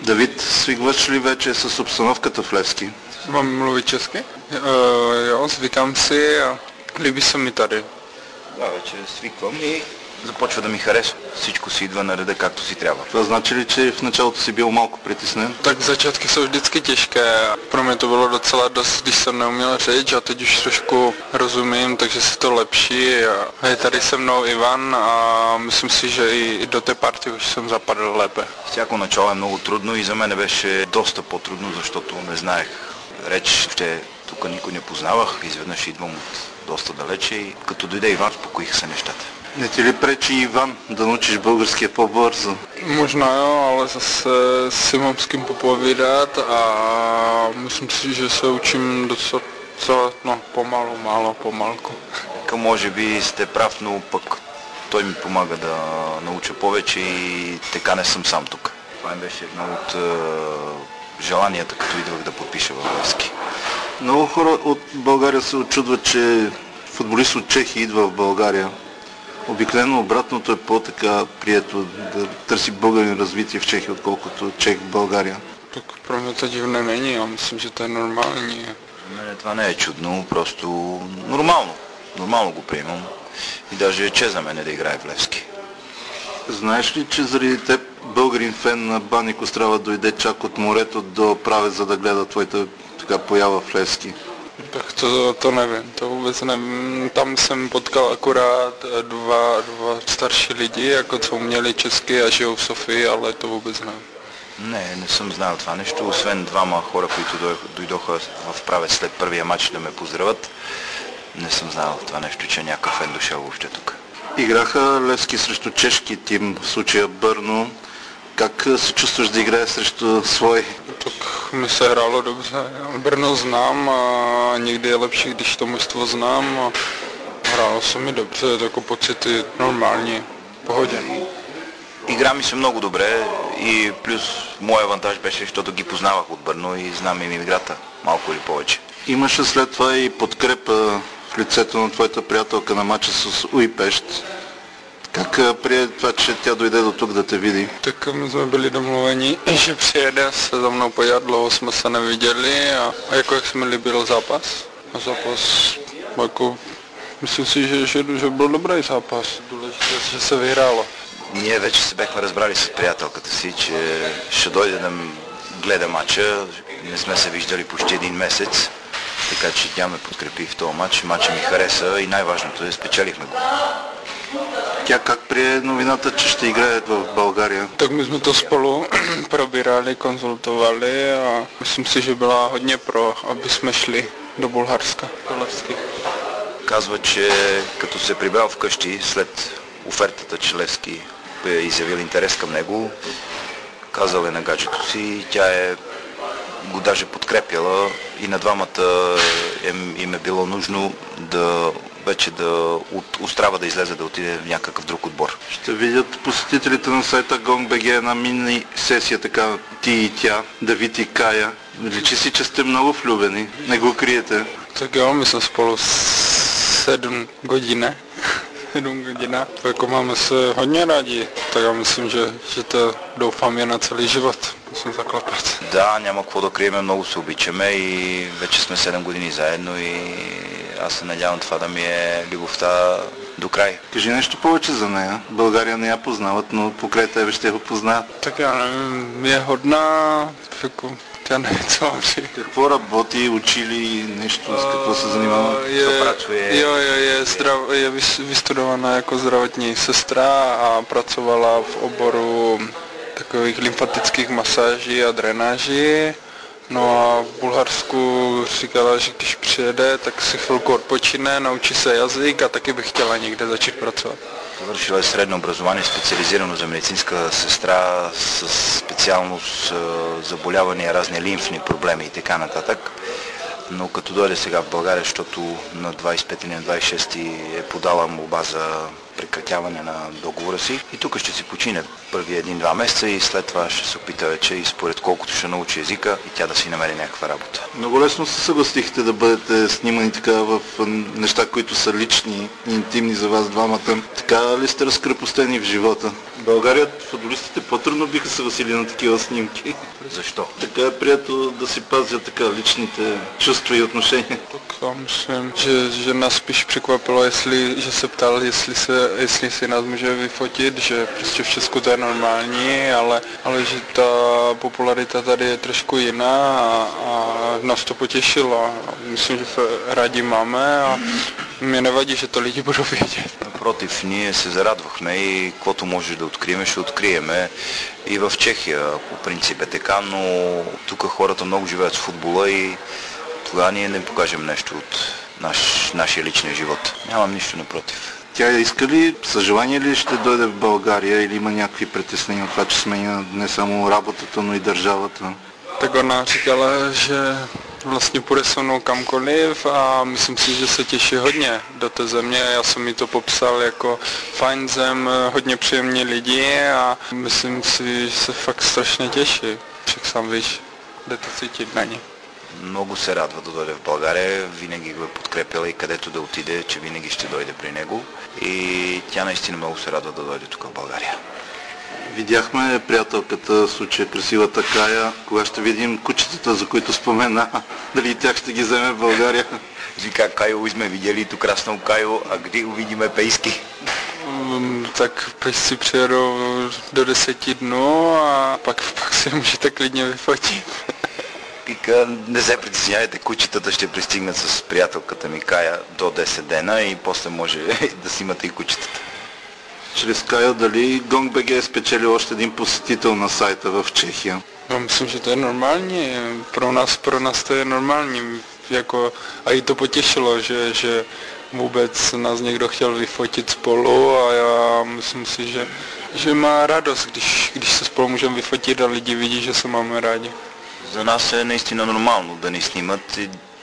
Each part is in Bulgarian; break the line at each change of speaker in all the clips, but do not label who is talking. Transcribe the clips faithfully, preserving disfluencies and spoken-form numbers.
Давид, свикваш ли вече с обстановката в Левски?
Mám mluvit česky? Uh, jo, zvykám si a líbí se mi tady.
Да, вече свиквам и започва да ми харесва. Всичко си идва на реда както си трябва.
Това значи ли, че в началото si byl малко притеснен?
Tak začátky jsou vždycky těžké. Pro mě to bylo docela dost, když jsem neuměl řeč a teď už trošku rozumím, takže se to lepší. A je tady se mnou Ivan a myslím si, že i do té party už jsem zapadl lépe.
Всяко начало е много трудно и за мен беше доста по-трудно, защото не знаех реч, ще тук никой не познавах. Изведнъж идвам от доста далече и като дойде Иван, спокоиха се нещата.
Не ти ли пречи Иван да научиш българския по-бързо?
Možná jo, ale zase si mám s kým popovídat a myslím si, že se učím docela, no pomalu, málo, pomalku.
Към може би сте прав, но пък той ми помага да науча повече и така не съм сам тук. Това ми беше едно от е, желанията, като идвах да подпиша във Левски.
Много хора от България се очудват, че футболист от Чехия идва в България. Обикновено обратното е по-така прието да търси българин развитие в Чехия, отколкото чех в България.
Tak pro mě to divné není, já myslím, že to je normální.
За мен това не е чудно, просто нормално. Нормално го приемам. И даже е чест за мен да играе в Левски.
Знаеш ли, че заради теб българин фен на Баник Острава дойде чак от морето до Правец, за да гледа твоята така поява в Левски?
Tak to, to nevím, to vůbec nevím. Tam jsem potkal akorát dva, dva starší lidi, jako co uměli česky a žijou v Sofii, ale to vůbec nevím.
Не, не съм знал това нещо, освен двама хора, които дойдоха в Правец след първия матч да ме поздравят. Не съм знал това нещо, че някакъв фен дошъл въобще тук.
Играха Левски срещу чешки тим, в случая Бърно. Как се чувстваш да играе срещу свой?
Tak mi se hrálo dobře. Brno znám a někdy je lepší, když to mužstvo znám a hrálo se mi dobře, jako pocity normální, v pohodě.
Игра ми се много добре и плюс мой авантаж беше, защото ги познавах от Бърно и знам им играта, малко или повече.
Имаше след това и подкрепа в лицето на твоята приятелка на матча с Уипещ. Как прие това, че тя дойде до тук да те види?
Tak my jsme byli domluveni, že přijede se za mnou podívat, dlouho jsme se neviděli a, a jako jak se mi líbil zápas. A zápas, jako, myslím si, že, že, že byl dobrý zápas. Důležité, že se vyhrálo.
Ние вече се бяхме разбрали с приятелката си, че ще дойде да гледа матча. Не сме се виждали почти един месец, така че тя ме подкрепи в този матч. Матча ми хареса и най-важното е, спечелихме го.
Тя как прие новината, че ще играят в България?
Tak my jsme to spolu probírali, konzultovali a myslím si, že byla hodně pro, aby jsme šli do Bulharska, do Levski.
Казва, че като се прибрал вкъщи след офертата, че Левски е изявил интерес към него, казал е на гаджето си, тя е го даже подкрепяла и на двамата им, им е било нужно да вече да от Острава да излезе да отиде в някакъв друг отбор.
Ще видят посетителите на сайта GongBG една мини сесия, така ти и тя, Давид и Кая. Личи си, че сте много влюбени, не го криете.
Tak jo, my jsme spolu sedm godin, ne? sedm godin. Jako máme se hodně rádi, tak já myslím, že, že to doufám je na celý život. Musím zaklepat.
Да, няма какво да криеме, много се обичаме и вече сме седем години заедно и аз се надявам това да ми е любовта до край.
Кажи нещо повече за нея. България не я познават, но покрай тебе ще го познаят.
Tak já nevím, je hodná, jako já nevím, co mám říct.
Какво работи, учили, нещо, с какво се занимава?
Je,
Co pracuje?
jo, jo, je, zdrav, je vys- vystudovaná jako zdravotní sestra a pracovala v oboru takových lymfatických masáží a drenáží. No a v Bulharsku říkala, že když přijede, tak si chvilku odpočine, naučí se jazyk a taky by chtěla někde začít pracovat.
Завършила е средно образование, специализирано за медицинска сестра с специалност заболявания, разни лимфни проблеми и така нататък. Но като дойде сега в България, защото на двадесет и пети или на двадесет и шести е подала молба за прекратяване на договора си и тук ще си почине първи един-два месеца и след това ще се опита вече и според колкото ще научи езика и тя да си намери някаква работа.
Много лесно се съгласихте да бъдете снимани така в неща, които са лични и интимни за вас двамата. Така ли сте разкрепостени в живота? В България футболистите по-трудно биха се съгласили на такива снимки.
Защо?
Така е прието да си пазят така личните чувства и отношения.
Tak já myslím, že, že nás spíš překvapilo, jestli, že se ptal, jestli, se, jestli si nás může vyfotit, že prostě v Česku to je normální, ale, ale že ta popularita tady je trošku jiná a, a nás to potěšilo. Myslím, že se rádi máme a mě nevadí, že to lidi budou vědět.
Напротив, ние се зарадвахме и каквото може да открием, ще откриеме. И в Чехия по принцип е така, но тук хората много живеят с футбола и тогава ние не покажем нещо от наш, нашия личния живот. Нямам нищо напротив.
Тя иска ли, съжелание ли ще дойде в България или има някакви притеснения от това, че сменя не само работата, но и държавата?
Tak ona říkala, že vlastně půjde se mnou kamkoliv a myslím si, že se těší hodně do té země. Já jsem jí to popsal jako fajn zem, hodně příjemní lidi a myslím si, že se fakt strašně těší. Však sám víš, jde to cítit na ně.
Много се радва да дойде в България, винаги го е подкрепяла и където да отиде, че винаги ще дойде при него и тя наистина много се радва да дойде тук в България.
Видяхме приятелката, в случая красивата Кая. Кога ще видим кучетата, за които спомена? Дали и тях ще ги вземе в България?
Вика, Кайо сме видели, ту красно Кайо, а где го видиме пейски?
Um, tak pejsci přijedou do deseti dnů a pak, pak si můžete klidně vyfotit.
Вика, не се притеснявайте, кучетата ще пристигнат с приятелката ми Кая до десет дена и после може да си имате и кучетата.
Чрез Кая дали Gong.bg е спечелил още един посетител на сайта в Чехия?
No, myslím, že to je normální. Pro nás, pro nás to je normální. Jako, a jí to potěšilo, že, že vůbec nás někdo chtěl vyfotit spolu a já myslím si, že, že má radost, když, když se spolu můžeme vyfotit a lidi vidí, že se máme rádi.
За нас е наистина нормално да ни снимат.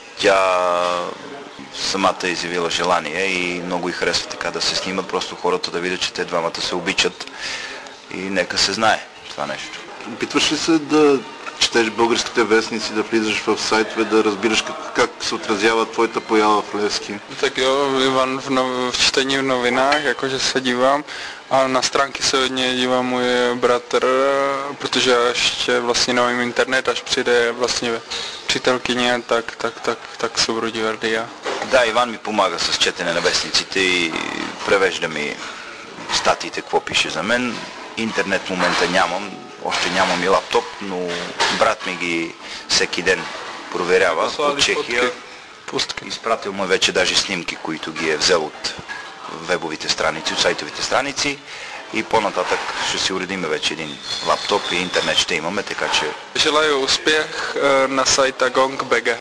Тя самата е изявила желание и много й харесва така да се снимат, просто хората да видят, че те двамата се обичат и нека се знае това нещо.
Опитваш ли се да четеш българските вестници, да влизаш в сайтове, да разбираш как, как се отразява твоята поява в Левски?
Tak jo, Ivan v, no, v čtení v novinách, jakože se dívám a na stránky se hodně dívá můj bratr, protože já ještě vlastně nevím internet, až přijde vlastně přítelkyně, tak, tak, tak, tak se budu dívat i já.
Да, Иван ми помага с четене на вестниците и превежда ми статиите, какво пише за мен. Интернет в момента нямам, още нямам и лаптоп, но брат ми ги всеки ден проверява от Чехия.
Пустки.
Изпратил му вече даже снимки, които ги е взел от вебовите страници, от сайтовите страници и по-нататък ще си уредиме вече един лаптоп и интернет ще имаме, така че...
Желаю успех на сайта Gong.bg.